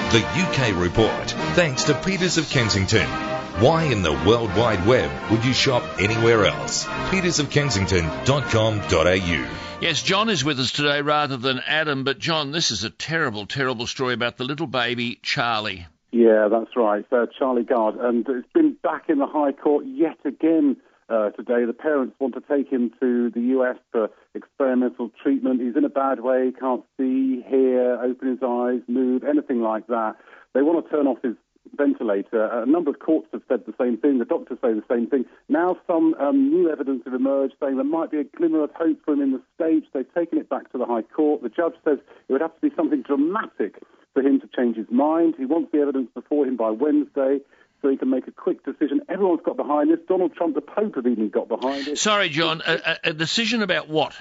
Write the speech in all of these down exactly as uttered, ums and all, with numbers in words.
The U K Report, thanks to Peters of Kensington. Why in the World Wide Web would you shop anywhere else? peters of kensington dot com dot a u. Yes, John is with us today rather than Adam, but John, this is a terrible, terrible story about the little baby, Charlie. Yeah, that's right, uh, Charlie Gard, and it's been back in the High Court yet again uh, today. The parents want to take him to the U S for experimental treatment. He's in a bad way, he can't see, hear, open his eyes, move, anything like that. They want to turn off his ventilator. A number of courts have said the same thing. The doctors say the same thing. Now some um, new evidence have emerged saying there might be a glimmer of hope for him in the States. They've taken it back to the High Court. The judge says it would have to be something dramatic for him to change his mind. He wants the evidence before him by Wednesday so he can make a quick decision. Everyone's got behind this. Donald Trump, the Pope, have even got behind it. Sorry, John, a, a decision about what?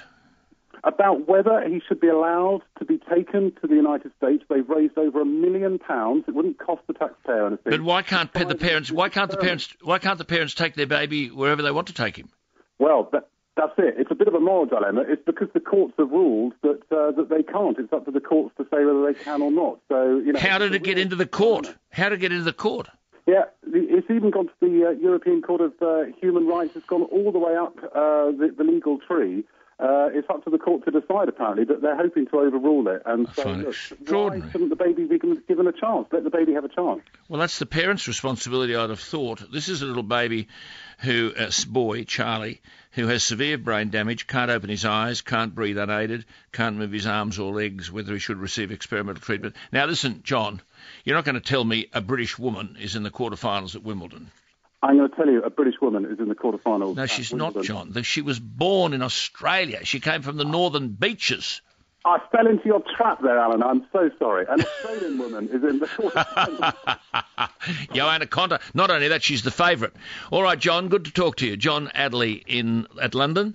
About whether he should be allowed to be taken to the United States. They've raised over a million pounds. It wouldn't cost the taxpayer anything. But why can't the parents? Why can't the parents? Why can't the parents take their baby wherever they want to take him? Well, that, that's it. It's a bit of a moral dilemma. It's because the courts have ruled that uh, that they can't. It's up to the courts to say whether they can or not. So, you know. How did it get into the court? How did it get into the court? Yeah, it's even gone to the uh, European Court of uh, Human Rights. It's gone all the way up uh, the, the legal tree. Uh, it's up to the court to decide, apparently, but they're hoping to overrule it. And so, look, why shouldn't the baby be given a chance? Let the baby have a chance. Well, that's the parents' responsibility, I'd have thought. This is a little baby who, uh, boy, Charlie, who has severe brain damage, can't open his eyes, can't breathe unaided, can't move his arms or legs, whether he should receive experimental treatment. Now, listen, John, you're not going to tell me a British woman is in the quarterfinals at Wimbledon. I'm going to tell you, a British woman is in the quarterfinals. No, she's not, John. She was born in Australia. She came from the northern beaches. I fell into your trap there, Alan. I'm so sorry. An Australian woman is in the quarterfinals. Joanna Konta. Not only that, she's the favourite. All right, John, good to talk to you. John Adderley in at London.